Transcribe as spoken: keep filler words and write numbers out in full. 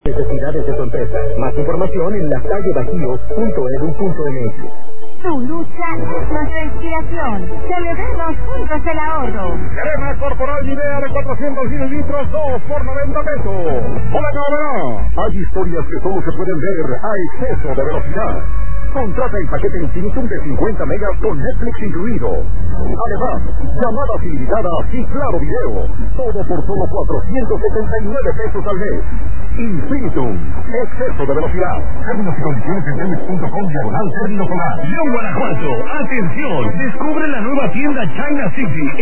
Necesidades de tu empresa. Más información en lasallebajío punto edu punto eme equis. Tu lucha es nuestra inspiración. Celebremos juntos el ahorro. Crema corporal Nivea de cuatrocientos mililitros, dos por noventa pesos. ¡Hola, cabrón! Hay historias que solo se pueden ver a exceso de velocidad. Contrata el paquete Infinitum de cincuenta megas con Netflix incluido. Además, llamadas ilimitadas y claro video. Todo por solo cuatrocientos setenta y nueve pesos al mes. Infinitum, exceso de velocidad. Términos y condiciones en tenis punto com diagonal término solar. León, Guanajuato, atención, descubre la nueva tienda China City